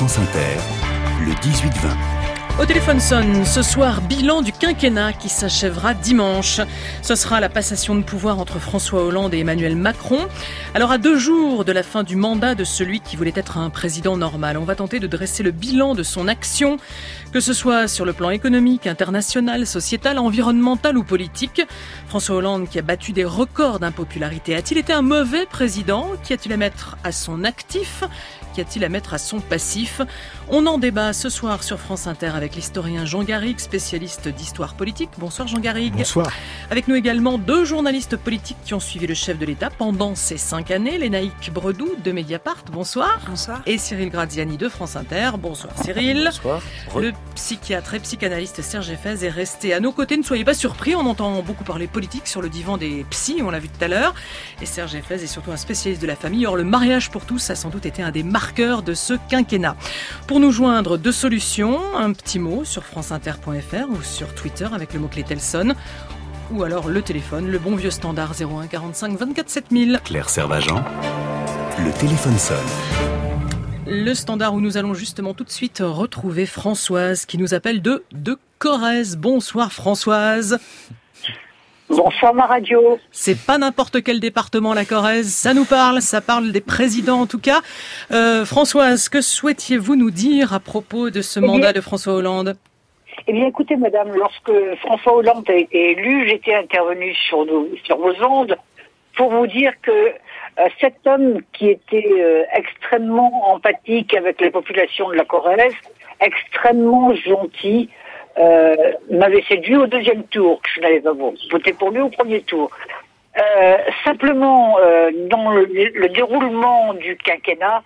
France Inter, le 18-20. Au téléphone sonne ce soir, bilan du quinquennat qui s'achèvera dimanche. Ce sera la passation de pouvoir entre François Hollande et Emmanuel Macron. Alors à 2 jours de la fin du mandat de celui qui voulait être un président normal, on va tenter de dresser le bilan de son action, que ce soit sur le plan économique, international, sociétal, environnemental ou politique. François Hollande qui a battu des records d'impopularité, a-t-il été un mauvais président? Qu'y a-t-il à mettre à son actif? Qu'y a-t-il à mettre à son passif? On en débat ce soir sur France Inter avec l'historien Jean Garrigue, spécialiste d'histoire politique. Bonsoir Jean Garrigue. Bonsoir. Avec nous également 2 journalistes politiques qui ont suivi le chef de l'État pendant ces 5 années. Lénaïque Bredoux de Mediapart, bonsoir. Bonsoir. Et Cyril Graziani de France Inter. Bonsoir Cyril. Bonsoir. Le psychiatre et psychanalyste Serge Effez est resté à nos côtés. Ne soyez pas surpris, on entend beaucoup parler politique sur le divan des psys, on l'a vu tout à l'heure. Et Serge Effez est surtout un spécialiste de la famille. Or, le mariage pour tous a sans doute été un des marqueurs de ce quinquennat. Pour nous joindre, 2 solutions. Un petit mot sur franceinter.fr ou sur Twitter avec le mot-clé Telson. Ou alors le téléphone, le bon vieux standard 01 45 24 7000. Claire Servagent, le téléphone sonne. Le standard où nous allons justement tout de suite retrouver Françoise qui nous appelle de Corrèze. Bonsoir Françoise. Bonsoir ma radio. C'est pas n'importe quel département la Corrèze, ça nous parle, ça parle des présidents en tout cas. Françoise, que souhaitiez-vous nous dire à propos de ce mandat de François Hollande ? Eh bien écoutez madame, lorsque François Hollande a été élu, j'étais intervenue sur vos ondes pour vous dire que cet homme qui était extrêmement empathique avec la population de la Corrèze, extrêmement gentil, m'avait séduit au 2e tour, que je n'avais pas voté pour lui au 1er tour. Simplement, dans le déroulement du quinquennat,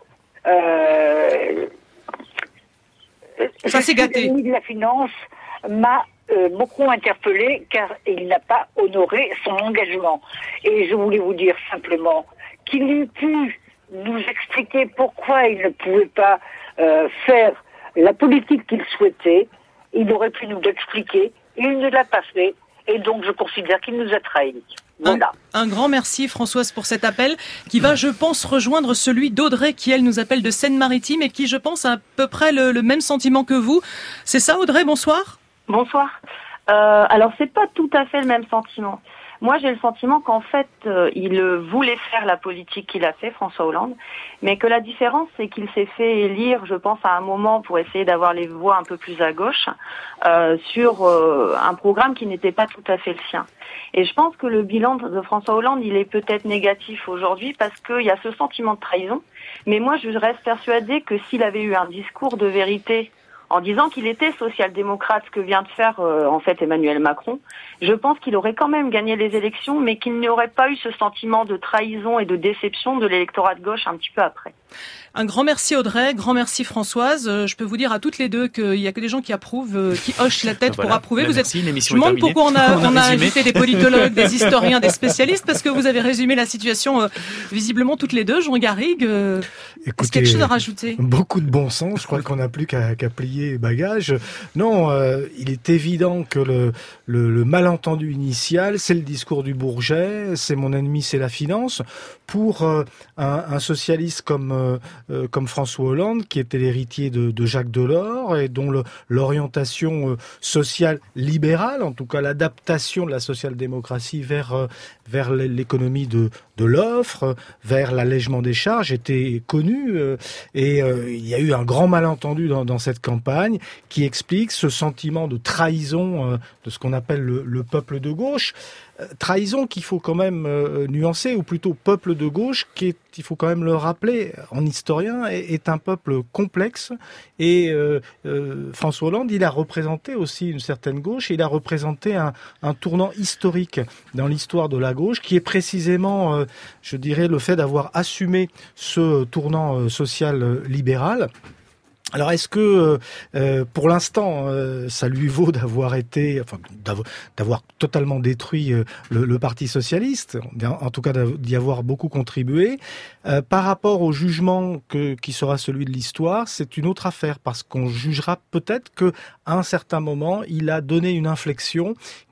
ça s'est gâté. Le ministre de la Finance m'a beaucoup interpellé car il n'a pas honoré son engagement. Et je voulais vous dire simplement qu'il eût pu nous expliquer pourquoi il ne pouvait pas faire la politique qu'il souhaitait. Il aurait pu nous l'expliquer. Il ne l'a pas fait. Et donc, je considère qu'il nous a trahis. Voilà. Un grand merci, Françoise, pour cet appel qui va, je pense, rejoindre celui d'Audrey qui, elle, nous appelle de Seine-Maritime et qui, je pense, a à peu près le même sentiment que vous. C'est ça, Audrey? Bonsoir. Bonsoir. Alors, c'est pas tout à fait le même sentiment. Moi, j'ai le sentiment qu'en fait, il voulait faire la politique qu'il a fait, François Hollande, mais que la différence, c'est qu'il s'est fait élire, je pense, à un moment pour essayer d'avoir les voix un peu plus à gauche, sur un programme qui n'était pas tout à fait le sien. Et je pense que le bilan de François Hollande, il est peut-être négatif aujourd'hui parce qu'il y a ce sentiment de trahison. Mais moi, je reste persuadée que s'il avait eu un discours de vérité en disant qu'il était social-démocrate, ce que vient de faire en fait Emmanuel Macron, je pense qu'il aurait quand même gagné les élections, mais qu'il n'y aurait pas eu ce sentiment de trahison et de déception de l'électorat de gauche un petit peu après. Un grand merci Audrey, grand merci Françoise. Je peux vous dire à toutes les deux qu'il y a que des gens qui approuvent, qui hochent la tête pour approuver. Vous merci, êtes. Je me demande pourquoi on a invité des politologues, des historiens, des spécialistes, parce que vous avez résumé la situation visiblement toutes les deux. Jean Garrigue, est-ce qu'il y a quelque chose à rajouter? Beaucoup de bon sens. Je crois qu'on n'a plus qu'à plier bagage. Non, il est évident que le malentendu initial, c'est le discours du Bourget, c'est mon ennemi, c'est la finance. Pour un socialiste comme François Hollande, qui était l'héritier de Jacques Delors et dont l'orientation sociale libérale, en tout cas l'adaptation de la social-démocratie vers l'économie de l'offre, vers l'allègement des charges, était connue. Et il y a eu un grand malentendu dans cette campagne qui explique ce sentiment de trahison de ce qu'on appelle le peuple de gauche. Trahison qu'il faut quand même nuancer, ou plutôt peuple de gauche, qui est, il faut quand même le rappeler, en historien, est un peuple complexe. Et François Hollande, il a représenté aussi une certaine gauche, et il a représenté un tournant historique dans l'histoire de la gauche, qui est précisément, je dirais, le fait d'avoir assumé ce tournant social libéral. Alors, est-ce que, pour l'instant, ça lui vaut d'avoir totalement détruit le Parti socialiste, en tout cas d'y avoir beaucoup contribué. Par rapport au jugement qui sera celui de l'histoire, c'est une autre affaire, parce qu'on jugera peut-être que à un certain moment, il a donné une inflexion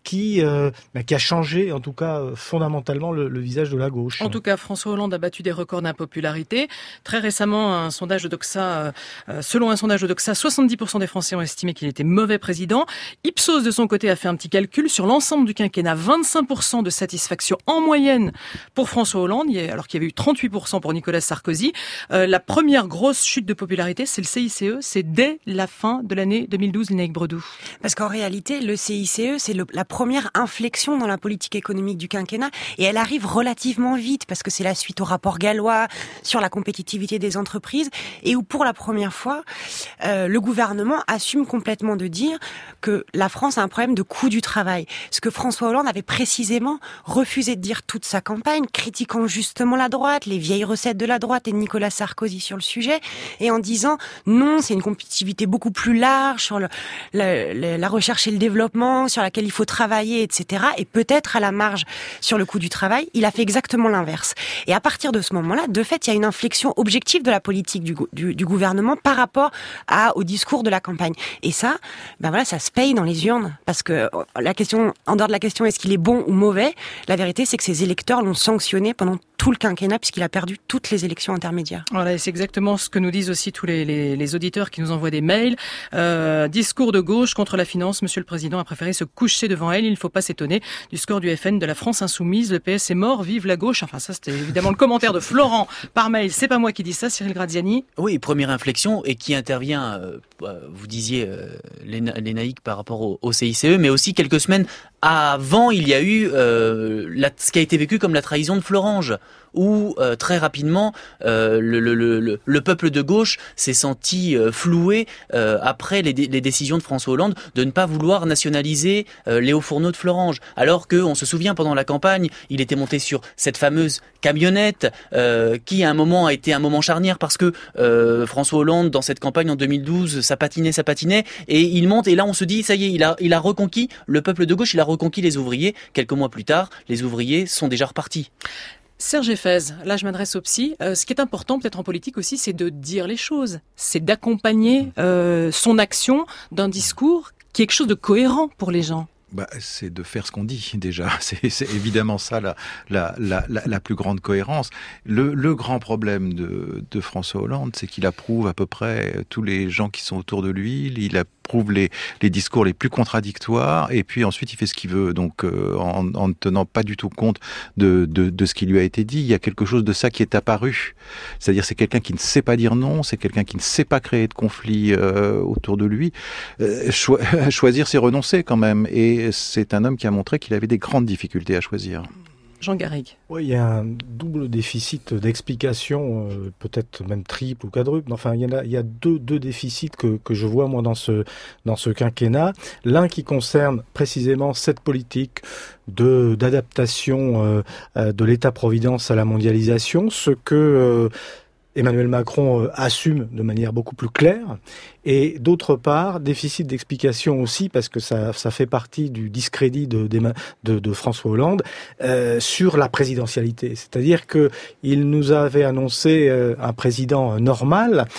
qui a changé, en tout cas fondamentalement, le visage de la gauche. En tout cas, François Hollande a battu des records d'impopularité. Très récemment, selon un sondage de Doxa, 70% des Français ont estimé qu'il était mauvais président. Ipsos, de son côté, a fait un petit calcul. Sur l'ensemble du quinquennat, 25% de satisfaction en moyenne pour François Hollande, alors qu'il y avait eu 38% pour Nicolas Sarkozy. La première grosse chute de popularité, c'est le CICE. C'est dès la fin de l'année 2012, Lénaïque Bredoux. Parce qu'en réalité, le CICE, c'est la première inflexion dans la politique économique du quinquennat. Et elle arrive relativement vite, parce que c'est la suite au rapport Gallois sur la compétitivité des entreprises, et où pour la première fois, le gouvernement assume complètement de dire que la France a un problème de coût du travail. Ce que François Hollande avait précisément refusé de dire toute sa campagne, critiquant justement la droite, les vieilles recettes de la droite et de Nicolas Sarkozy sur le sujet, et en disant non, c'est une compétitivité beaucoup plus large sur la recherche et le développement, sur laquelle il faut travailler, etc. Et peut-être à la marge sur le coût du travail. Il a fait exactement l'inverse. Et à partir de ce moment-là, de fait, il y a une inflexion objective de la politique du gouvernement par rapport au discours de la campagne. Et ça, ça se paye dans les urnes. Parce que la question, en dehors de la question est-ce qu'il est bon ou mauvais, la vérité c'est que ses électeurs l'ont sanctionné pendant tout le quinquennat puisqu'il a perdu toutes les élections intermédiaires. Voilà, et c'est exactement ce que nous disent aussi tous les auditeurs qui nous envoient des mails. Discours de gauche contre la finance, Monsieur le Président a préféré se coucher devant elle. Il ne faut pas s'étonner du score du FN de la France insoumise. Le PS est mort, vive la gauche. Enfin, ça c'était évidemment le commentaire de Florent par mail. C'est pas moi qui dis ça, Cyril Graziani. Oui, première inflexion et qui intervient, vous disiez, Lénaïque, par rapport au CICE, mais aussi quelques semaines avant, il y a eu ce qui a été vécu comme la trahison de Florange, où très rapidement le peuple de gauche s'est senti floué après les décisions de François Hollande de ne pas vouloir nationaliser les hauts fourneaux de Florange, alors qu'on se souvient pendant la campagne, il était monté sur cette fameuse camionnette qui à un moment a été un moment charnière parce que François Hollande dans cette campagne en 2012 ça patinait et il monte et là on se dit ça y est, il a reconquis le peuple de gauche, il a reconquis les ouvriers. Quelques mois plus tard, les ouvriers sont déjà repartis. Serge Effez, là je m'adresse au psy. Ce qui est important peut-être en politique aussi, c'est de dire les choses. C'est d'accompagner son action d'un discours qui est quelque chose de cohérent pour les gens. C'est de faire ce qu'on dit déjà. C'est évidemment ça la plus grande cohérence. Le grand problème de François Hollande, c'est qu'il approuve à peu près tous les gens qui sont autour de lui. Il approuve les discours les plus contradictoires et puis ensuite il fait ce qu'il veut. Donc en ne tenant pas du tout compte de ce qui lui a été dit, il y a quelque chose de ça qui est apparu. C'est-à-dire c'est quelqu'un qui ne sait pas dire non, c'est quelqu'un qui ne sait pas créer de conflit autour de lui. Choisir, c'est renoncer quand même. Et c'est un homme qui a montré qu'il avait des grandes difficultés à choisir. Jean Garrigue. Oui, il y a un double déficit d'explication, peut-être même triple ou quadruple. Enfin, il y a deux déficits que je vois moi dans ce quinquennat. L'un qui concerne précisément cette politique d'adaptation de l'État-providence à la mondialisation, ce que Emmanuel Macron assume de manière beaucoup plus claire. Et d'autre part, déficit d'explication aussi, parce que ça fait partie du discrédit de François Hollande sur la présidentialité. C'est-à-dire que il nous avait annoncé un président normal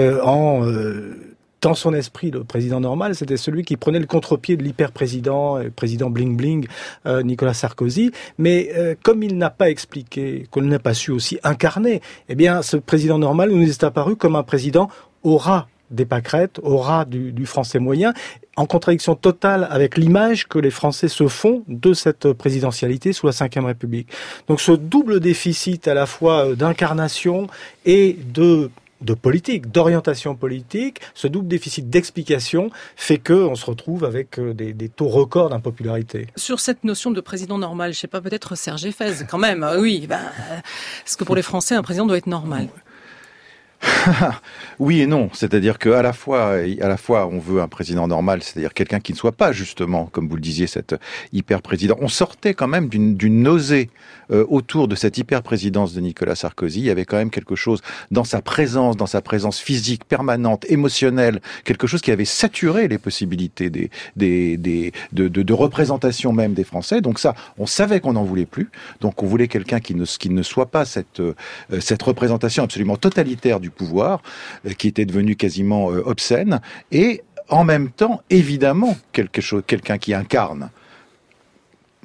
dans son esprit, le président normal, c'était celui qui prenait le contre-pied de l'hyper-président, président bling-bling, Nicolas Sarkozy. Mais comme il n'a pas expliqué, qu'on n'a pas su aussi incarner, eh bien, ce président normal nous est apparu comme un président au ras des pâquerettes, au ras du français moyen, en contradiction totale avec l'image que les Français se font de cette présidentialité sous la Ve République. Donc ce double déficit à la fois d'incarnation et de politique, d'orientation politique, ce double déficit d'explication fait qu'on se retrouve avec des taux records d'impopularité. Sur cette notion de président normal, je sais pas, peut-être Serge Effez, quand même, oui, parce que pour les Français, un président doit être normal. Oui et non, c'est-à-dire qu'à la fois on veut un président normal, c'est-à-dire quelqu'un qui ne soit pas justement, comme vous le disiez, cet hyper-président. On sortait quand même d'une nausée autour de cette hyper-présidence de Nicolas Sarkozy. Il y avait quand même quelque chose dans sa présence physique permanente, émotionnelle, quelque chose qui avait saturé les possibilités de représentation même des Français. Donc ça, on savait qu'on n'en voulait plus. Donc on voulait quelqu'un qui ne soit pas cette représentation absolument totalitaire du pouvoir, qui était devenu quasiment obscène, et en même temps, évidemment, quelqu'un qui incarne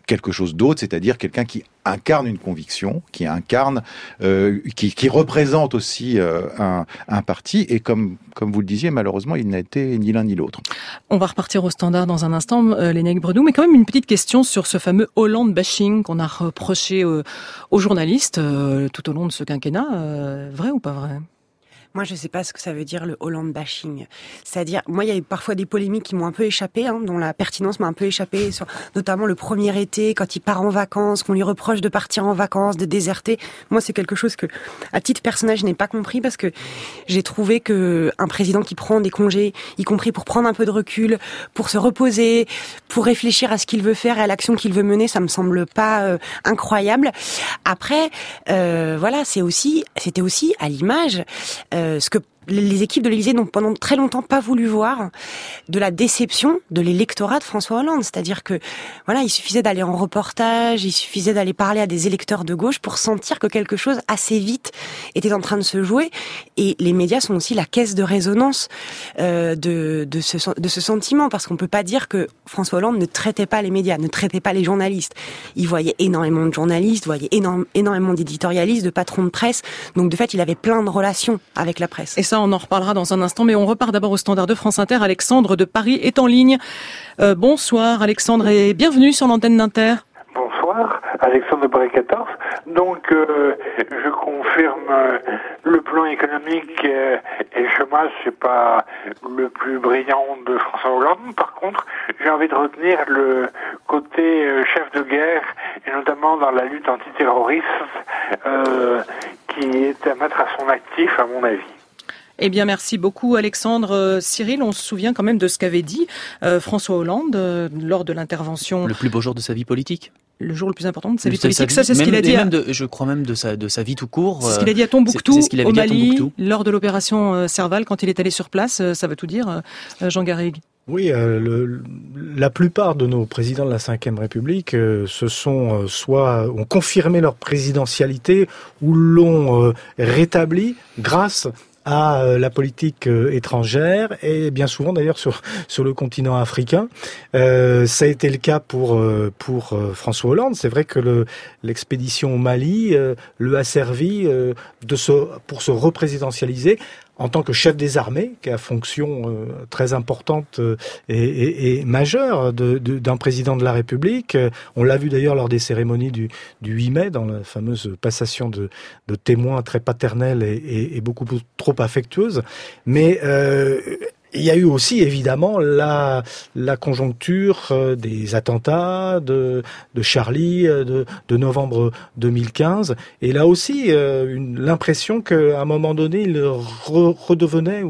quelque chose d'autre, c'est-à-dire quelqu'un qui incarne une conviction, qui incarne, qui représente aussi un parti. Et comme vous le disiez, malheureusement, il n'a été ni l'un ni l'autre. On va repartir au standard dans un instant, Lénaïque Bredou, mais quand même une petite question sur ce fameux Hollande bashing qu'on a reproché aux journalistes tout au long de ce quinquennat. Vrai ou pas vrai ? Moi, je sais pas ce que ça veut dire le Hollande bashing. C'est-à-dire, moi, il y a eu parfois des polémiques qui m'ont un peu échappé, dont la pertinence m'a un peu échappé, sur notamment le premier été, quand il part en vacances, qu'on lui reproche de partir en vacances, de déserter. Moi, c'est quelque chose que, à titre personnel, je n'ai pas compris parce que j'ai trouvé que un président qui prend des congés, y compris pour prendre un peu de recul, pour se reposer, pour réfléchir à ce qu'il veut faire et à l'action qu'il veut mener, ça me semble pas incroyable. Après, voilà, c'était aussi à l'image ce que les équipes de l'Élysée n'ont pendant très longtemps pas voulu voir, de la déception de l'électorat de François Hollande. C'est-à-dire que, voilà, il suffisait d'aller en reportage, il suffisait d'aller parler à des électeurs de gauche pour sentir que quelque chose assez vite était en train de se jouer. Et les médias sont aussi la caisse de résonance de ce sentiment, parce qu'on peut pas dire que François Hollande ne traitait pas les médias, ne traitait pas les journalistes. Il voyait énormément de journalistes, voyait énormément d'éditorialistes, de patrons de presse. Donc, de fait, il avait plein de relations avec la presse. Et ça, on en reparlera dans un instant, mais on repart d'abord au standard de France Inter. Alexandre de Paris est en ligne. Bonsoir Alexandre et bienvenue sur l'antenne d'Inter. Bonsoir, Alexandre de Paris 14. Donc, je confirme, le plan économique et le chômage, c'est pas le plus brillant de François Hollande. Par contre, j'ai envie de retenir le côté chef de guerre, et notamment dans la lutte antiterroriste, qui est à mettre à son actif, à mon avis. Eh bien, merci beaucoup Alexandre. Cyril, on se souvient quand même de ce qu'avait dit François Hollande lors de l'intervention. Le plus beau jour de sa vie politique. Le jour le plus important de sa vie politique. Ça, c'est ce qu'il a dit. Je crois même de sa vie tout court. C'est ce qu'il a dit à Tombouctou, au Mali, Tombouctou, lors de l'opération Serval, quand il est allé sur place. Ça veut tout dire, Jean Garrigue. Oui, la plupart de nos présidents de la Ve République ont confirmé leur présidentialité ou l'ont rétabli grâce à la politique étrangère et bien souvent d'ailleurs sur le continent africain. Ça a été le cas pour François Hollande. C'est vrai que l'expédition au Mali le a servi pour se représidentialiser en tant que chef des armées, qui a fonction très importante et majeure d'un président de la République. On l'a vu d'ailleurs lors des cérémonies du 8 mai, dans la fameuse passation de témoins très paternelle et beaucoup trop affectueuse. Mais il y a eu aussi évidemment la conjoncture des attentats de Charlie de novembre 2015, et là aussi l'impression qu'à un moment donné il redevenait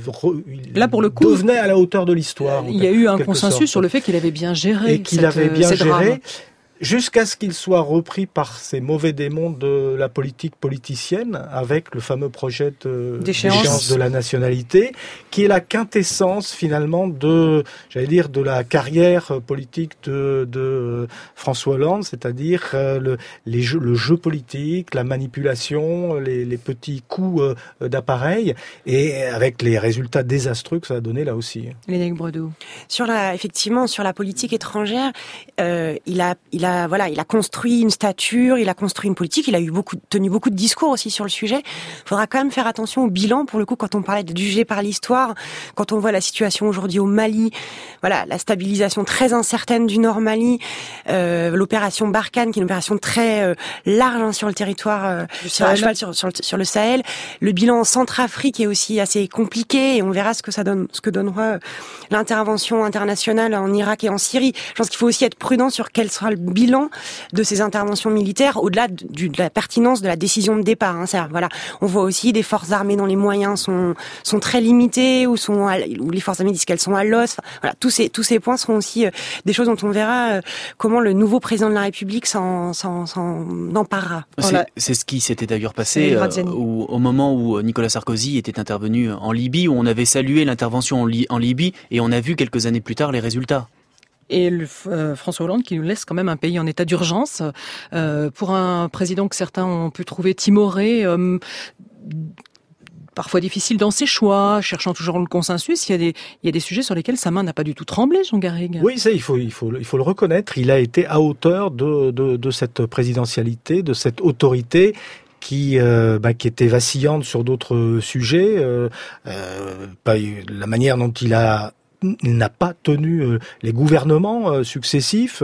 là pour le coup devenait à la hauteur de l'histoire. Il y a eu un consensus sur le fait qu'il avait bien géré et qu'il avait bien géré. Jusqu'à ce qu'il soit repris par ces mauvais démons de la politique politicienne, avec le fameux projet d'échéance de la nationalité, qui est la quintessence finalement de la carrière politique de François Hollande, c'est-à-dire le jeu politique, la manipulation, les petits coups d'appareil, et avec les résultats désastreux que ça a donné là aussi. Lénaïque Bredou. Effectivement, sur la politique étrangère, il a construit une stature, il a construit une politique, il a tenu beaucoup de discours aussi sur le sujet. Il faudra quand même faire attention au bilan, pour le coup, quand on parlait de juger par l'histoire, quand on voit la situation aujourd'hui au Mali, voilà, la stabilisation très incertaine du Nord Mali, l'opération Barkhane, qui est une opération très large sur le territoire, sur le Sahel, le bilan en Centrafrique est aussi assez compliqué, et on verra ce que donnera l'intervention internationale en Irak et en Syrie. Je pense qu'il faut aussi être prudent sur quel sera le bilan de ces interventions militaires, au-delà de la pertinence de la décision de départ. Voilà, on voit aussi des forces armées dont les moyens sont très limités, ou les forces armées disent qu'elles sont à l'os. Voilà, tous ces points seront aussi des choses dont on verra comment le nouveau président de la République s'en emparera. C'est ce qui s'était d'ailleurs passé au moment où Nicolas Sarkozy était intervenu en Libye, où on avait salué l'intervention en Libye, et on a vu quelques années plus tard les résultats. Et François Hollande qui nous laisse quand même un pays en état d'urgence, pour un président que certains ont pu trouver timoré, parfois difficile dans ses choix, cherchant toujours le consensus. Il y a des sujets sur lesquels sa main n'a pas du tout tremblé, Jean Garrigue. Oui, ça, il faut le reconnaître. Il a été à hauteur de cette présidentialité, de cette autorité qui était vacillante sur d'autres sujets. La manière dont il n'a pas tenu les gouvernements successifs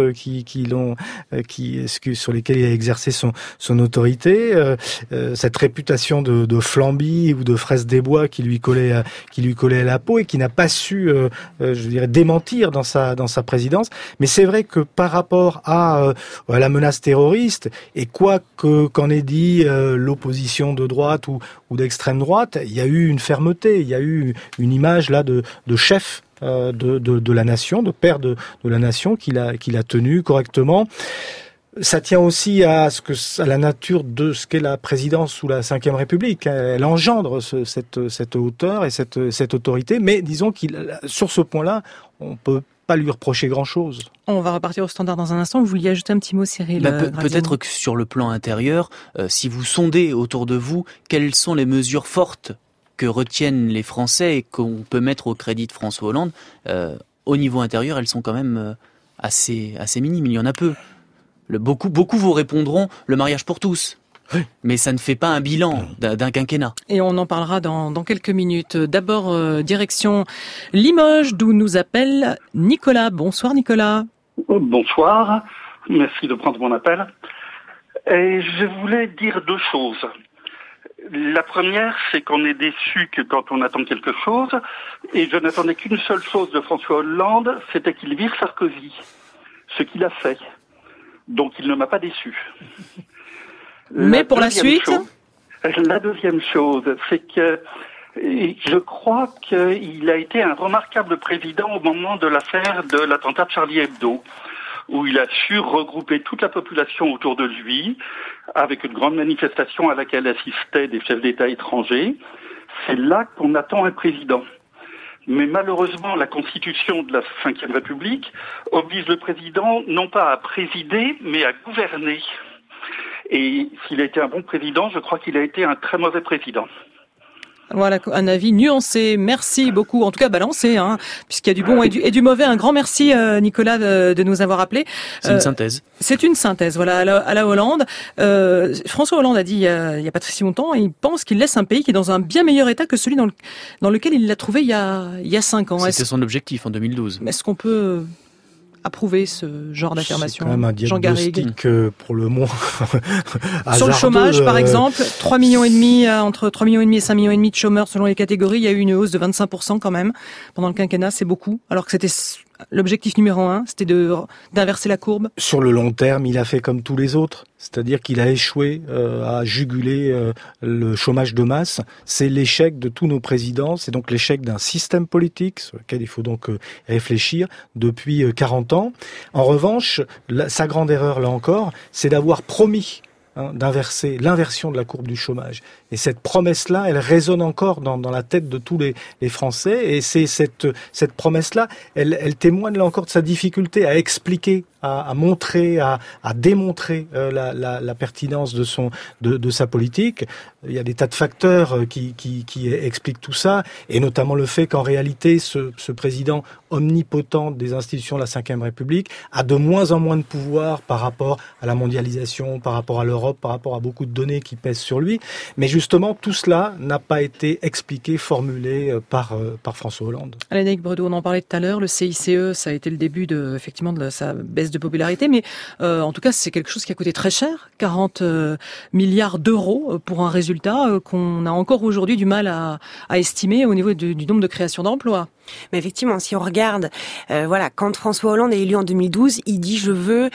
sur lesquels il a exercé son autorité, cette réputation de Flamby ou de fraise des bois qui lui collait à la peau et qui n'a pas su démentir dans sa présidence. Mais c'est vrai que par rapport à la menace terroriste, et quoi qu'en ait dit l'opposition de droite ou d'extrême droite, il y a eu une fermeté, il y a eu une image là de chef de la nation, de père de la nation qu'il a tenu correctement. Ça tient aussi à la nature de ce qu'est la présidence sous la Ve République. Elle engendre cette hauteur et cette autorité, mais disons sur ce point-là, on peut pas lui reprocher grand-chose. On va repartir au standard dans un instant. Vous vouliez ajouter un petit mot, Cyril? Peut-être que sur le plan intérieur, si vous sondez autour de vous, quelles sont les mesures fortes que retiennent les Français et qu'on peut mettre au crédit de François Hollande, au niveau intérieur, elles sont quand même assez minimes. Il y en a peu. Beaucoup vous répondront le mariage pour tous. Oui. Mais ça ne fait pas un bilan d'un quinquennat. Et on en parlera dans quelques minutes. D'abord, direction Limoges, d'où nous appelle Nicolas. Bonsoir Nicolas. Bonsoir, merci de prendre mon appel. Et je voulais dire deux choses. La première, c'est qu'on est déçu que quand on attend quelque chose, et je n'attendais qu'une seule chose de François Hollande, c'était qu'il vire Sarkozy, ce qu'il a fait. Donc il ne m'a pas déçu. Mais pour la suite? La deuxième chose, c'est que je crois qu'il a été un remarquable président au moment de l'affaire de l'attentat de Charlie Hebdo, où il a su regrouper toute la population autour de lui, avec une grande manifestation à laquelle assistaient des chefs d'État étrangers. C'est là qu'on attend un président. Mais malheureusement, la Constitution de la Ve République oblige le président non pas à présider, mais à gouverner. Et s'il a été un bon président, je crois qu'il a été un très mauvais président. Voilà, un avis nuancé. Merci beaucoup, en tout cas balancé, puisqu'il y a du bon et du mauvais. Un grand merci, Nicolas, de nous avoir appelés. C'est une synthèse. C'est une synthèse, voilà, à la Hollande. François Hollande a dit il y a pas si longtemps, il pense qu'il laisse un pays qui est dans un bien meilleur état que celui dans lequel il l'a trouvé il y a 5 ans. C'était son objectif en 2012. Est-ce qu'on peut approuver ce genre d'affirmation? C'est quand même un diagnostic pour le moins Sur le chômage, par exemple, 3,5 millions, entre 3,5 millions et 5,5 millions de chômeurs selon les catégories. Il y a eu une hausse de 25% quand même pendant le quinquennat, c'est beaucoup. Alors que c'était l'objectif numéro 1, c'était d'inverser la courbe. Sur le long terme, il a fait comme tous les autres. C'est-à-dire qu'il a échoué à juguler le chômage de masse. C'est l'échec de tous nos présidents. C'est donc l'échec d'un système politique sur lequel il faut donc réfléchir depuis 40 ans. En revanche, sa grande erreur, là encore, c'est d'avoir promis d'inverser l'inversion de la courbe du chômage. Et cette promesse-là, elle résonne encore dans la tête de tous les Français. Et c'est cette promesse-là, elle témoigne là encore de sa difficulté à expliquer, à montrer, à démontrer la pertinence de sa politique. Il y a des tas de facteurs qui expliquent tout ça, et notamment le fait qu'en réalité, ce président omnipotent des institutions de la Ve République a de moins en moins de pouvoir par rapport à la mondialisation, par rapport à l'Europe, par rapport à beaucoup de données qui pèsent sur lui. Mais justement, tout cela n'a pas été expliqué, formulé par François Hollande. Lénaïque Bredoux, on en parlait tout à l'heure, le CICE, ça a été le début de sa baisse de popularité, mais en tout cas, c'est quelque chose qui a coûté très cher, 40 milliards d'euros pour un résultat qu'on a encore aujourd'hui du mal à estimer au niveau du nombre de créations d'emplois. Mais effectivement, si on regarde, quand François Hollande est élu en 2012, il dit je veux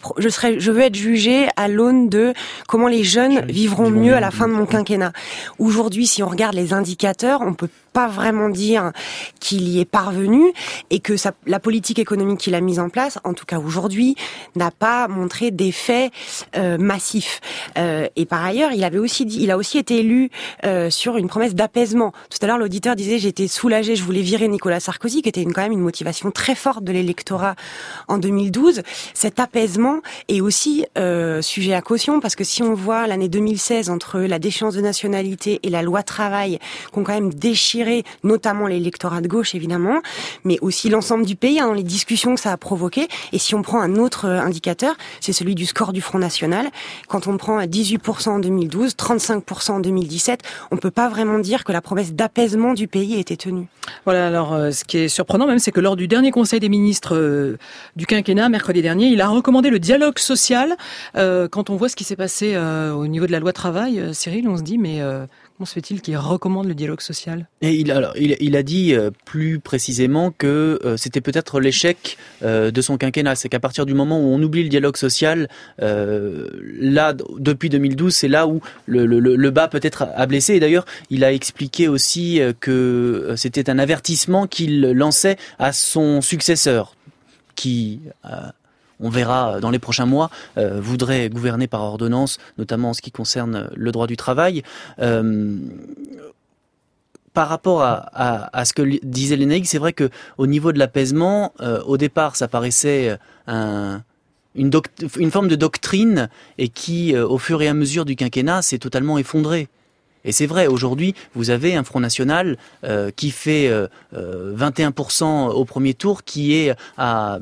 être jugé à l'aune de comment les jeunes vivront mieux à la fin de mon quinquennat. Aujourd'hui, si on regarde les indicateurs, on peut pas vraiment dire qu'il y est parvenu et que la politique économique qu'il a mise en place, en tout cas aujourd'hui, n'a pas montré d'effet massif. Et par ailleurs, il a aussi été élu sur une promesse d'apaisement. Tout à l'heure, l'auditeur disait j'étais soulagé, je voulais virer Nicolas Sarkozy, qui était quand même une motivation très forte de l'électorat en 2012. Cet apaisement est aussi sujet à caution, parce que si on voit l'année 2016 entre la déchéance de nationalité et la loi travail, qui ont quand même déchiré notamment l'électorat de gauche évidemment, mais aussi l'ensemble du pays dans les discussions que ça a provoqué. Et si on prend un autre indicateur, c'est celui du score du Front National. Quand on prend 18% en 2012, 35% en 2017, on peut pas vraiment dire que la promesse d'apaisement du pays a été tenue. Voilà, alors ce qui est surprenant même, c'est que lors du dernier Conseil des ministres du quinquennat, mercredi dernier, il a recommandé le dialogue social. Quand on voit ce qui s'est passé au niveau de la loi travail, Cyril, on se dit mais comment se fait-il qu'il recommande le dialogue social ? Et il a dit plus précisément que c'était peut-être l'échec de son quinquennat. C'est qu'à partir du moment où on oublie le dialogue social, là, depuis 2012, c'est là où le bas peut-être a blessé. Et d'ailleurs, il a expliqué aussi que c'était un avertissement qu'il lançait à son successeur, qui... on verra dans les prochains mois, voudrait gouverner par ordonnance, notamment en ce qui concerne le droit du travail. Par rapport à ce que disait Lénaïque, c'est vrai que au niveau de l'apaisement, au départ, ça paraissait une forme de doctrine et qui, au fur et à mesure du quinquennat, s'est totalement effondrée. Et c'est vrai, aujourd'hui, vous avez un Front National qui fait 21% au premier tour, qui est à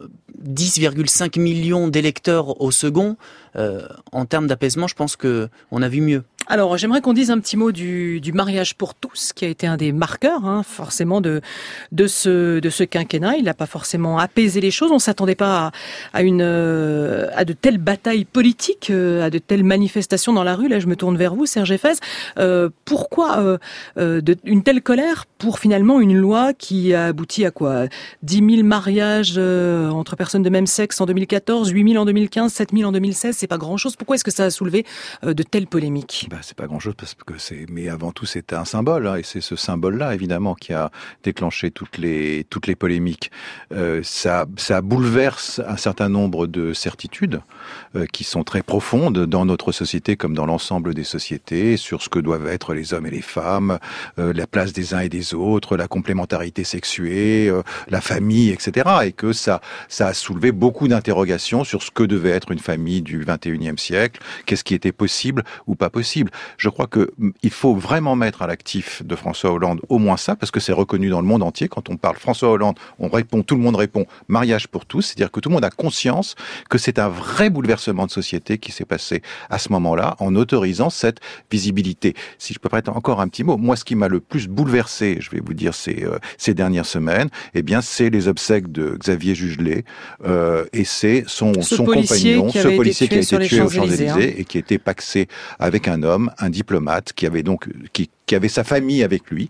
10,5 millions d'électeurs au second. En termes d'apaisement, je pense qu'on a vu mieux. Alors, j'aimerais qu'on dise un petit mot du mariage pour tous, qui a été un des marqueurs, forcément, de ce quinquennat. Il n'a pas forcément apaisé les choses. On s'attendait pas à de telles batailles politiques, à de telles manifestations dans la rue. Là, je me tourne vers vous, Serge Effez. Pourquoi une telle colère pour finalement une loi qui a abouti à quoi ? 10 000 mariages entre personnes de même sexe en 2014, 8 000 en 2015, 7 000 en 2016. C'est pas grand-chose. Pourquoi est-ce que ça a soulevé de telles polémiques ? C'est pas grand-chose parce que mais avant tout c'était un symbole, et c'est ce symbole-là évidemment qui a déclenché toutes les polémiques. Ça bouleverse un certain nombre de certitudes qui sont très profondes dans notre société comme dans l'ensemble des sociétés, sur ce que doivent être les hommes et les femmes, la place des uns et des autres, la complémentarité sexuée, la famille, etc. Et que ça a soulevé beaucoup d'interrogations sur ce que devait être une famille du XXIe siècle, qu'est-ce qui était possible ou pas possible. Je crois qu'il faut vraiment mettre à l'actif de François Hollande au moins ça, parce que c'est reconnu dans le monde entier. Quand on parle François Hollande, tout le monde répond mariage pour tous, c'est-à-dire que tout le monde a conscience que c'est un vrai bouleversement de société qui s'est passé à ce moment-là, en autorisant cette visibilité. Si je peux prêter encore un petit mot, moi ce qui m'a le plus bouleversé, je vais vous dire ces dernières semaines, c'est les obsèques de Xavier Jugelé, et c'est son compagnon, ce policier qui a été tué aux Champs-Élysées et qui était pacsé avec un homme, un diplomate, qui avait sa famille avec lui,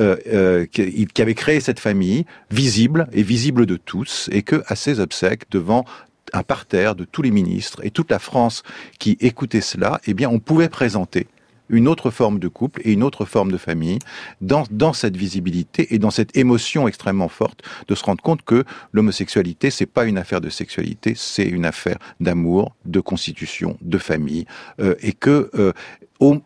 qui avait créé cette famille visible de tous, et que à ses obsèques, devant un parterre de tous les ministres et toute la France qui écoutait cela, on pouvait présenter une autre forme de couple et une autre forme de famille dans cette visibilité et dans cette émotion extrêmement forte de se rendre compte que l'homosexualité, c'est pas une affaire de sexualité, c'est une affaire d'amour, de constitution, de famille, et que on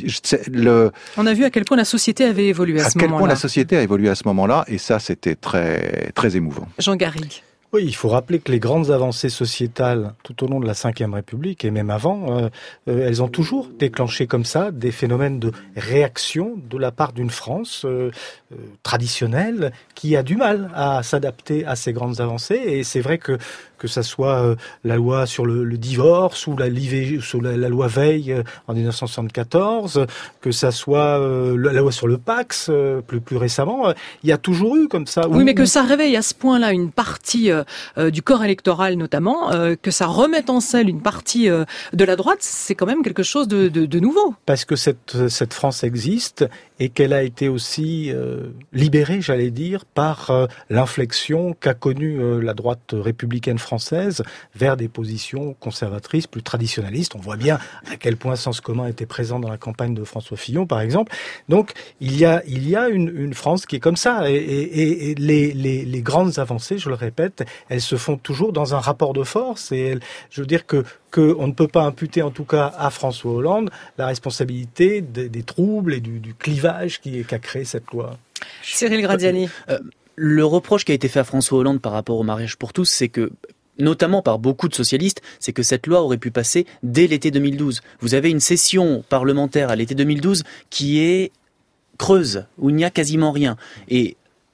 a vu à quel point la société avait évolué à ce moment-là. À quel point la société a évolué à ce moment-là, et ça, c'était très, très émouvant. Jean Garrigue. Oui, il faut rappeler que les grandes avancées sociétales tout au long de la Ve République et même avant, elles ont toujours déclenché comme ça des phénomènes de réaction de la part d'une France traditionnelle qui a du mal à s'adapter à ces grandes avancées. Et c'est vrai que ça soit la loi sur le divorce ou la loi Veil en 1974, que ça soit la loi sur le Pacs plus récemment, il y a toujours eu comme ça. Oui, mais que ça réveille à ce point-là une partie du corps électoral notamment, que ça remette en selle une partie de la droite, c'est quand même quelque chose de nouveau. Parce que cette France existe et qu'elle a été aussi libérée, j'allais dire, par l'inflexion qu'a connue la droite républicaine française vers des positions conservatrices, plus traditionnalistes. On voit bien à quel point Sens commun était présent dans la campagne de François Fillon, par exemple. Donc, il y a une France qui est comme ça. Et les grandes avancées, je le répète, elles se font toujours dans un rapport de force. Et je veux dire que on ne peut pas imputer, en tout cas à François Hollande, la responsabilité des troubles et du clivage qu'a créé cette loi. Cyril Gradiani. Le reproche qui a été fait à François Hollande par rapport au mariage pour tous, c'est que, notamment par beaucoup de socialistes, c'est que cette loi aurait pu passer dès l'été 2012. Vous avez une session parlementaire à l'été 2012 qui est creuse, où il n'y a quasiment rien. Et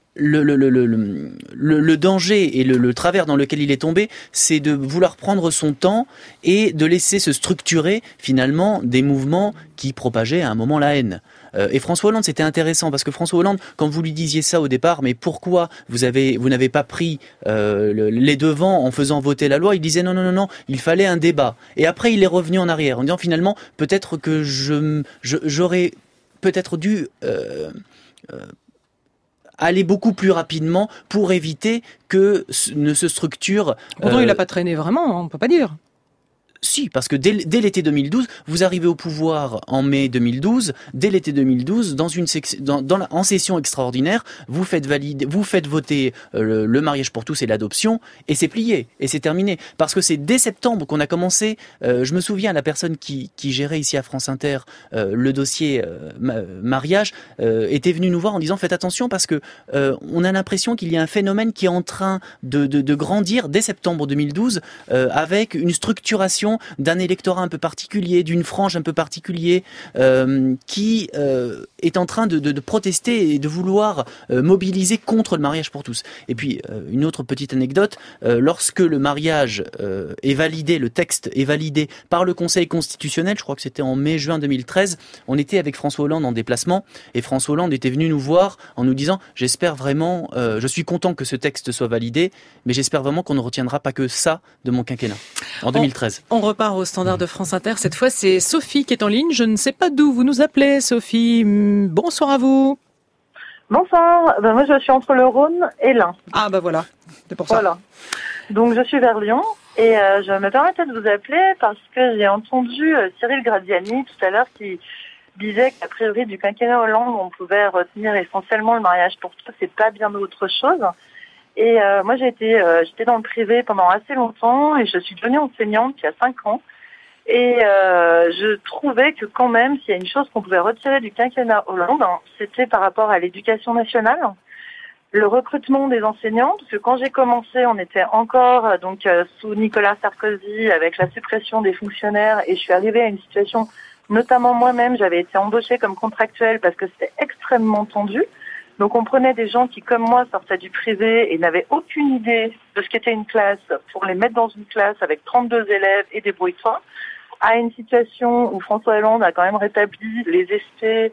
le danger et le travers dans lequel il est tombé, c'est de vouloir prendre son temps et de laisser se structurer finalement des mouvements qui propageaient à un moment la haine. Et François Hollande, c'était intéressant parce que François Hollande, quand vous lui disiez ça au départ, mais pourquoi vous n'avez pas pris les devants en faisant voter la loi, il disait non, il fallait un débat. Et après, il est revenu en arrière en disant finalement, peut-être que j'aurais peut-être dû aller beaucoup plus rapidement pour éviter que ne se structure... Pourtant, il n'a pas traîné vraiment, on ne peut pas dire. Si, parce que dès l'été 2012, vous arrivez au pouvoir en mai 2012. Dès l'été 2012, en session extraordinaire, vous faites voter le mariage pour tous et l'adoption, et c'est plié, et c'est terminé. Parce que c'est dès septembre qu'on a commencé. Je me souviens, la personne qui gérait ici à France Inter le dossier mariage était venue nous voir en disant faites attention parce que on a l'impression qu'il y a un phénomène qui est en train de grandir dès septembre 2012 avec une structuration d'un électorat un peu particulier, d'une frange un peu particulier, qui est en train de protester et de vouloir mobiliser contre le mariage pour tous. Et puis, une autre petite anecdote, lorsque le mariage est validé, le texte est validé par le Conseil constitutionnel, je crois que c'était en mai-juin 2013, on était avec François Hollande en déplacement, et François Hollande était venu nous voir en nous disant « J'espère vraiment, je suis content que ce texte soit validé, mais j'espère vraiment qu'on ne retiendra pas que ça de mon quinquennat. » En 2013. On repart au standard de France Inter. Cette fois, c'est Sophie qui est en ligne. Je ne sais pas d'où vous nous appelez, Sophie. Bonsoir à vous. Bonsoir. Moi, je suis entre le Rhône et l'Ain. Ah, voilà. C'est pour ça. Voilà. Donc, je suis vers Lyon. Et je me permettais de vous appeler parce que j'ai entendu Cyril Gradiani tout à l'heure qui disait qu'a priori du quinquennat Hollande, on pouvait retenir essentiellement le mariage pour tous et pas bien d'autre chose. Et moi, j'étais dans le privé pendant assez longtemps et je suis devenue enseignante il y a 5 ans. Et je trouvais que quand même, s'il y a une chose qu'on pouvait retirer du quinquennat Hollande, c'était par rapport à l'éducation nationale, le recrutement des enseignants. Parce que quand j'ai commencé, on était encore sous Nicolas Sarkozy avec la suppression des fonctionnaires et je suis arrivée à une situation, notamment moi-même, j'avais été embauchée comme contractuelle parce que c'était extrêmement tendu. Donc on prenait des gens qui, comme moi, sortaient du privé et n'avaient aucune idée de ce qu'était une classe pour les mettre dans une classe avec 32 élèves et débrouille-toi, à une situation où François Hollande a quand même rétabli les SP,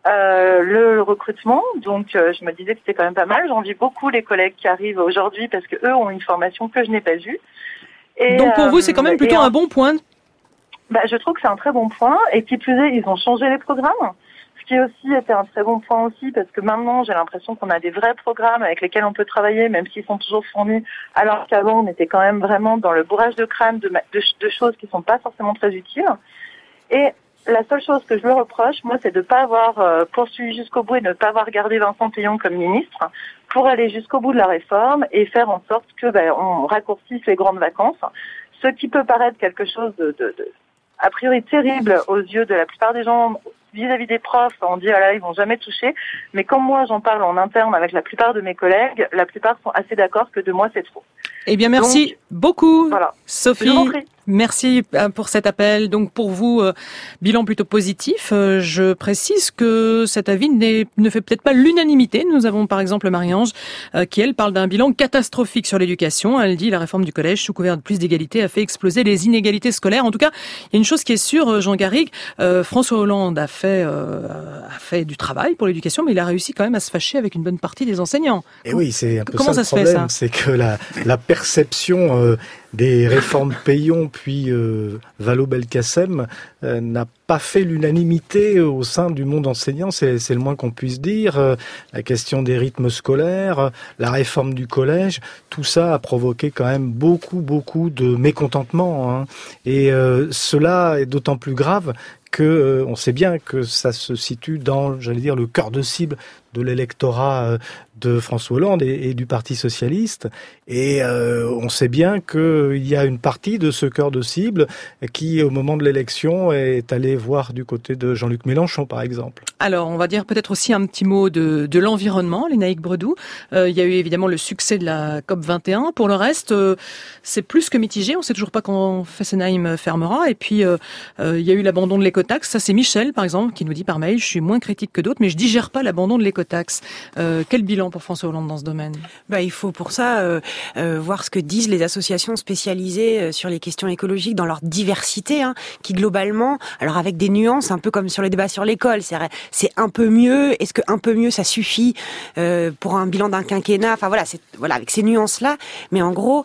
le recrutement. Donc je me disais que c'était quand même pas mal. J'envie beaucoup les collègues qui arrivent aujourd'hui parce que eux ont une formation que je n'ai pas vue. Et, donc pour vous, c'est quand même plutôt un bon point. Je trouve que c'est un très bon point. Et qui plus est, ils ont changé les programmes. Ce qui aussi était un très bon point aussi, parce que maintenant, j'ai l'impression qu'on a des vrais programmes avec lesquels on peut travailler, même s'ils sont toujours fournis, alors qu'avant, on était quand même vraiment dans le bourrage de crâne de choses qui sont pas forcément très utiles. Et la seule chose que je lui reproche, moi, c'est de ne pas avoir poursuivi jusqu'au bout et de ne pas avoir gardé Vincent Peillon comme ministre pour aller jusqu'au bout de la réforme et faire en sorte que on raccourcisse les grandes vacances. Ce qui peut paraître quelque chose de a priori terrible aux yeux de la plupart des gens vis-à-vis des profs, on dit ils vont jamais toucher, mais quand moi j'en parle en interne avec la plupart de mes collègues, la plupart sont assez d'accord que 2 mois c'est trop. Eh bien merci beaucoup voilà. Sophie. Merci pour cet appel. Donc pour vous, bilan plutôt positif. Je précise que cet avis ne fait peut-être pas l'unanimité. Nous avons par exemple Marie-Ange qui, elle, parle d'un bilan catastrophique sur l'éducation. Elle dit la réforme du collège sous couvert de plus d'égalité a fait exploser les inégalités scolaires. En tout cas, il y a une chose qui est sûre, Jean Garrigue, François Hollande a fait du travail pour l'éducation, mais il a réussi quand même à se fâcher avec une bonne partie des enseignants. Et oui, c'est un peu Comment ça le problème, ça c'est que la perception des réformes Payon puis Vallaud-Belkacem n'a pas fait l'unanimité au sein du monde enseignant, c'est le moins qu'on puisse dire. La question des rythmes scolaires, la réforme du collège, tout ça a provoqué quand même beaucoup de mécontentement, hein. Et cela est d'autant plus grave que on sait bien que ça se situe dans, j'allais dire, le cœur de cible de l'électorat de François Hollande et du Parti socialiste. Et on sait bien qu'il y a une partie de ce cœur de cible qui, au moment de l'élection, est allé voir du côté de Jean-Luc Mélenchon, par exemple. Alors, on va dire peut-être aussi un petit mot de l'environnement, Lénaïque Bredoux. Il y a eu évidemment le succès de la COP21. Pour le reste, c'est plus que mitigé. On ne sait toujours pas quand Fessenheim fermera. Et puis, il y a eu l'abandon de l'écotaxe. Ça, c'est Michel, par exemple, qui nous dit par mail, je suis moins critique que d'autres, mais je digère pas l'abandon de l'écotaxe. Quel bilan pour François Hollande dans ce domaine ? Il faut pour ça voir ce que disent les associations spécialisées sur les questions écologiques dans leur diversité, hein, qui globalement, alors avec des nuances, un peu comme sur les débats sur l'école, c'est un peu mieux. Est-ce que un peu mieux ça suffit pour un bilan d'un quinquennat ? Enfin voilà, avec ces nuances-là. Mais en gros,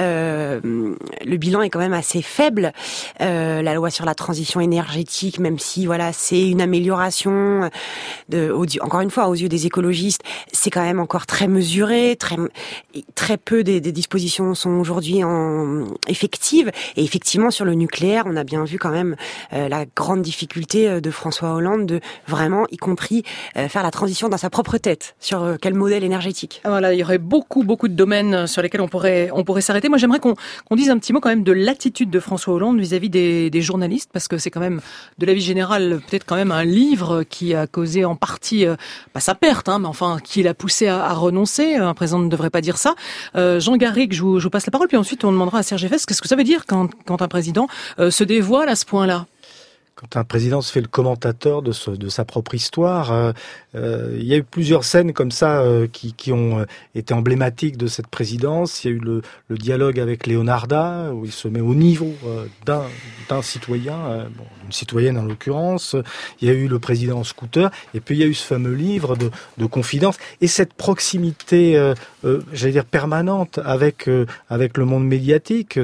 le bilan est quand même assez faible. La loi sur la transition énergétique, même si voilà, c'est une amélioration encore une fois aux yeux des écologistes, c'est quand même encore très mesuré, très peu des dispositions sont aujourd'hui effectives. Et effectivement, sur le nucléaire, on a bien vu quand même la grande difficulté de François Hollande de vraiment, y compris, faire la transition dans sa propre tête sur quel modèle énergétique. Voilà, il y aurait beaucoup de domaines sur lesquels on pourrait s'arrêter. Moi, j'aimerais qu'on dise un petit mot quand même de l'attitude de François Hollande vis-à-vis des journalistes, parce que c'est quand même, de l'avis général, peut-être quand même un livre qui a causé en partie pas sa perte, hein, mais enfin qui l'a poussé à renoncer. Un président ne devrait pas dire ça. Jean Garrigue, je vous passe la parole, puis ensuite on demandera à Serge Effès qu'est-ce que ça veut dire quand un président se dévoile à ce point-là. Quand un président se fait le commentateur de sa propre histoire, il y a eu plusieurs scènes comme ça qui ont été emblématiques de cette présidence. Il y a eu le dialogue avec Leonarda, où il se met au niveau d'un citoyen, une citoyenne en l'occurrence. Il y a eu le président en scooter, et puis il y a eu ce fameux livre de confidence. Et cette proximité, j'allais dire permanente avec le monde médiatique,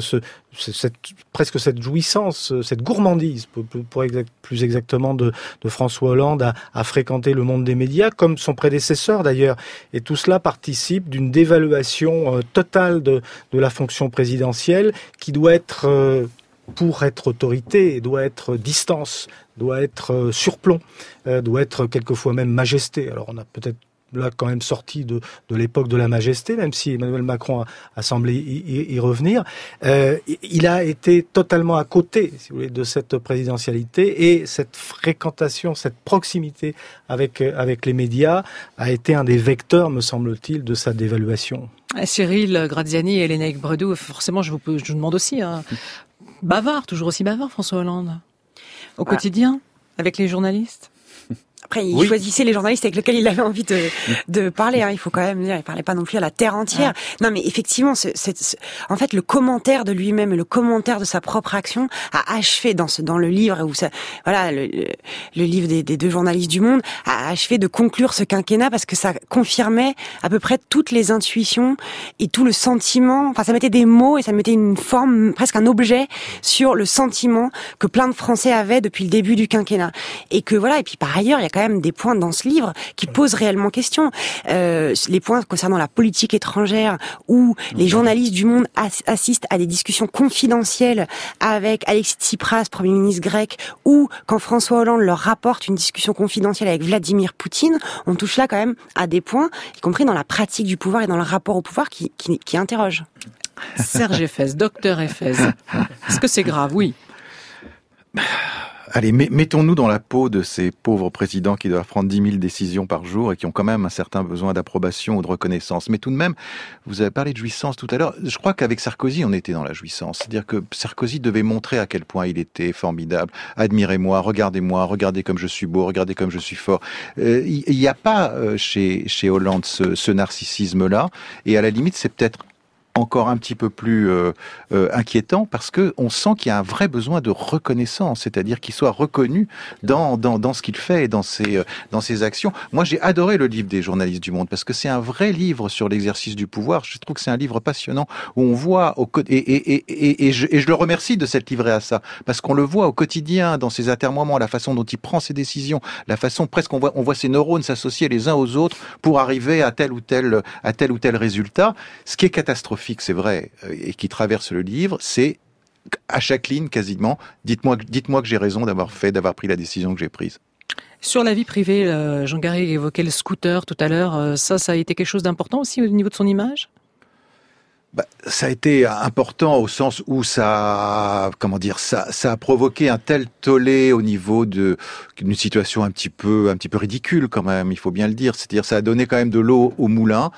presque cette jouissance, cette gourmandise, plus exactement, de François Hollande à fréquenter le monde des médias, comme son prédécesseur d'ailleurs. Et tout cela participe d'une dévaluation totale de la fonction présidentielle qui doit être, pour être autorité, doit être distance, doit être surplomb, doit être quelquefois même majesté. Alors on a peut-être là quand même sorti de l'époque de la majesté, même si Emmanuel Macron a semblé y revenir. Il a été totalement à côté, si vous voulez, de cette présidentialité, et cette fréquentation, cette proximité avec les médias a été un des vecteurs, me semble-t-il, de sa dévaluation. Cyril Graziani et Lénaïque Bredoux, forcément, je vous demande aussi, hein, toujours aussi bavard, François Hollande, au quotidien, avec les journalistes. Après, il choisissait les journalistes avec lesquels il avait envie de parler. Hein. Il faut quand même dire, il parlait pas non plus à la terre entière. Ah. Non, mais effectivement, en fait, le commentaire de lui-même et le commentaire de sa propre action a achevé dans le livre où le livre des deux journalistes du Monde a achevé de conclure ce quinquennat, parce que ça confirmait à peu près toutes les intuitions et tout le sentiment. Enfin, ça mettait des mots et ça mettait une forme, presque un objet sur le sentiment que plein de Français avaient depuis le début du quinquennat. Et que voilà. Et puis par ailleurs, il y a quand même des points dans ce livre qui posent réellement question. Les points concernant la politique étrangère, où les journalistes du Monde assistent à des discussions confidentielles avec Alexis Tsipras, Premier ministre grec, ou quand François Hollande leur rapporte une discussion confidentielle avec Vladimir Poutine, on touche là quand même à des points, y compris dans la pratique du pouvoir et dans le rapport au pouvoir, qui interrogent. Serge Effès, docteur Effès, est-ce que c'est grave ? Oui. Allez, mettons-nous dans la peau de ces pauvres présidents qui doivent prendre 10 000 décisions par jour et qui ont quand même un certain besoin d'approbation ou de reconnaissance. Mais tout de même, vous avez parlé de jouissance tout à l'heure. Je crois qu'avec Sarkozy, on était dans la jouissance. C'est-à-dire que Sarkozy devait montrer à quel point il était formidable. Admirez-moi, regardez comme je suis beau, regardez comme je suis fort. Il n'y a pas chez Hollande ce narcissisme-là. Et à la limite, c'est peut-être encore un petit peu plus inquiétant parce que on sent qu'il y a un vrai besoin de reconnaissance, c'est-à-dire qu'il soit reconnu dans ce qu'il fait et dans ses actions. Moi, j'ai adoré le livre des journalistes du Monde parce que c'est un vrai livre sur l'exercice du pouvoir. Je trouve que c'est un livre passionnant où on voit et je le remercie de s'être livré à ça parce qu'on le voit au quotidien dans ses atermoiements, la façon dont il prend ses décisions, la façon presque on voit ses neurones s'associer les uns aux autres pour arriver à tel ou tel résultat. Ce qui est catastrophique, c'est vrai, et qui traverse le livre, c'est à chaque ligne quasiment, dites-moi que j'ai raison d'avoir pris la décision que j'ai prise. Sur la vie privée, Jean Garrigue évoquait le scooter tout à l'heure. Ça a été quelque chose d'important aussi au niveau de son image ? Ça a été important au sens où ça a provoqué un tel tollé au niveau d'une situation un petit peu ridicule quand même, il faut bien le dire. C'est-à-dire, ça a donné quand même de l'eau au moulin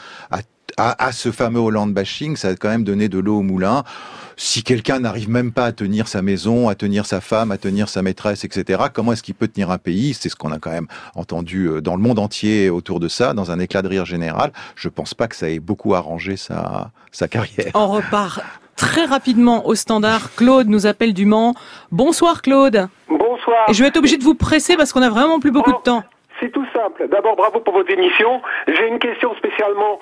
à ce fameux Hollande bashing, ça a quand même donné de l'eau au moulin. Si quelqu'un n'arrive même pas à tenir sa maison, à tenir sa femme, à tenir sa maîtresse, etc., comment est-ce qu'il peut tenir un pays ? C'est ce qu'on a quand même entendu dans le monde entier autour de ça, dans un éclat de rire général. Je pense pas que ça ait beaucoup arrangé sa carrière. On repart très rapidement au standard. Claude nous appelle du Mans. Bonsoir Claude. Bonsoir. Et je vais être obligée de vous presser parce qu'on a vraiment plus beaucoup de temps. C'est tout simple. D'abord, bravo pour votre émission. J'ai une question spécialement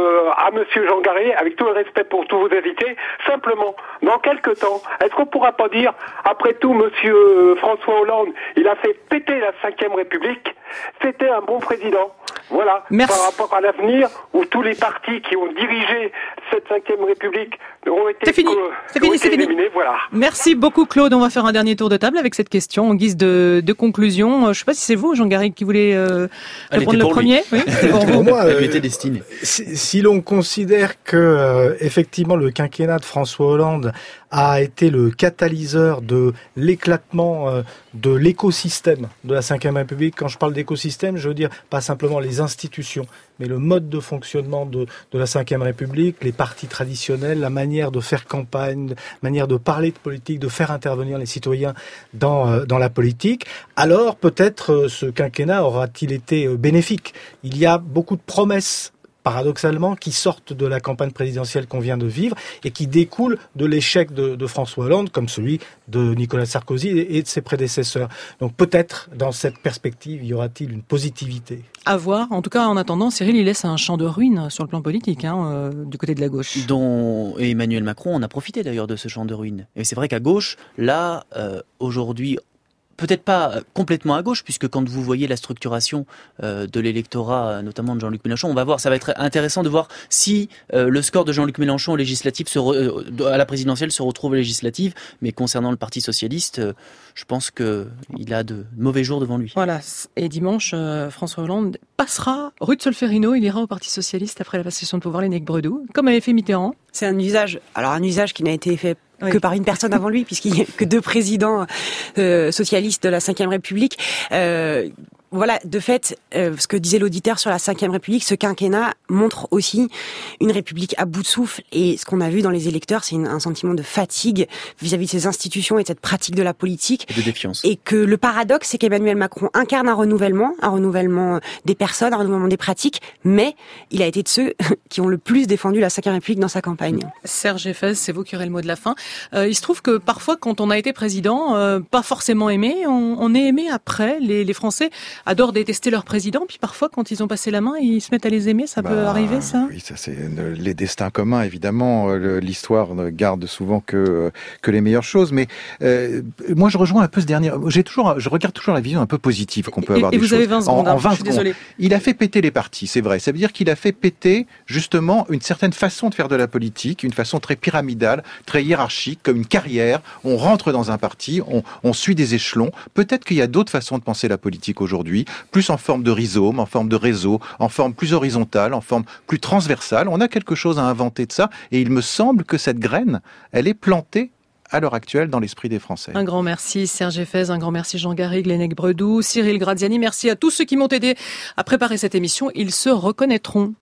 à Monsieur Jean Garrigue, avec tout le respect pour tous vos invités. Simplement, dans quelques temps, est-ce qu'on pourra pas dire, après tout, Monsieur François Hollande, il a fait péter la 5e République, c'était un bon président. Voilà. Merci. Par rapport à l'avenir, où tous les partis qui ont dirigé cette 5e République ont été éliminés. Voilà. Merci beaucoup Claude. On va faire un dernier tour de table avec cette question en guise de conclusion. Je ne sais pas si c'est vous, Jean Garrigue, qui voulait répondre le premier. Oui, c'était pour vous. Pour moi, Elle lui était destinée. Si l'on considère que effectivement le quinquennat de François Hollande a été le catalyseur de l'éclatement de l'écosystème de la 5e République. Quand je parle d'écosystème, je veux dire pas simplement les institutions, mais le mode de fonctionnement de la 5e République, les partis traditionnels, la manière de faire campagne, la manière de parler de politique, de faire intervenir les citoyens dans la politique. Alors peut-être ce quinquennat aura-t-il été bénéfique. Il y a beaucoup de promesses, paradoxalement, qui sortent de la campagne présidentielle qu'on vient de vivre et qui découlent de l'échec de François Hollande, comme celui de Nicolas Sarkozy et de ses prédécesseurs. Donc peut-être, dans cette perspective, y aura-t-il une positivité ? À voir. En tout cas, en attendant, Cyril, il laisse un champ de ruines sur le plan politique, du côté de la gauche. Dont Emmanuel Macron en a profité d'ailleurs de ce champ de ruines. Et c'est vrai qu'à gauche, là, aujourd'hui, peut-être pas complètement à gauche, puisque quand vous voyez la structuration de l'électorat, notamment de Jean-Luc Mélenchon, on va voir, ça va être intéressant de voir si le score de Jean-Luc Mélenchon aux législatives à la présidentielle se retrouve aux législatives, mais concernant le Parti socialiste, je pense qu'il a de mauvais jours devant lui. Voilà, et dimanche, François Hollande passera rue de Solferino, il ira au Parti socialiste après la passation de pouvoir, l'Énec Bredou, comme avait fait Mitterrand. C'est un usage qui n'a été fait que par une personne avant lui, puisqu'il n'y a que 2 présidents socialistes de la 5e République. Voilà, de fait, ce que disait l'auditeur sur la 5e République, ce quinquennat montre aussi une République à bout de souffle. Et ce qu'on a vu dans les électeurs, c'est un sentiment de fatigue vis-à-vis de ces institutions et de cette pratique de la politique. De défiance. Et que le paradoxe, c'est qu'Emmanuel Macron incarne un renouvellement des personnes, un renouvellement des pratiques, mais il a été de ceux qui ont le plus défendu la 5e République dans sa campagne. Serge Effès, c'est vous qui aurez le mot de la fin. Il se trouve que parfois, quand on a été président, pas forcément aimé, on est aimé après. Les Français adorent détester leur président, puis parfois, quand ils ont passé la main, ils se mettent à les aimer. Ça peut arriver, ça ? Oui, ça c'est les destins communs, évidemment. L'histoire ne garde souvent que les meilleures choses. Mais moi, je rejoins un peu ce dernier. Je regarde toujours la vision un peu positive qu'on peut avoir des choses. Et vous avez 20 secondes. En 20 je suis désolée. Il a fait péter les partis, c'est vrai. Ça veut dire qu'il a fait péter, justement, une certaine façon de faire de la politique, une façon très pyramidale, très hiérarchique, comme une carrière. On rentre dans un parti, on suit des échelons. Peut-être qu'il y a d'autres façons de penser la politique aujourd'hui, plus en forme de rhizome, en forme de réseau, en forme plus horizontale, en forme plus transversale. On a quelque chose à inventer de ça, et il me semble que cette graine, elle est plantée à l'heure actuelle dans l'esprit des Français. Un grand merci Serge Effez, un grand merci Jean Garrigue, Lénec Bredou, Cyril Graziani. Merci à tous ceux qui m'ont aidé à préparer cette émission. Ils se reconnaîtront.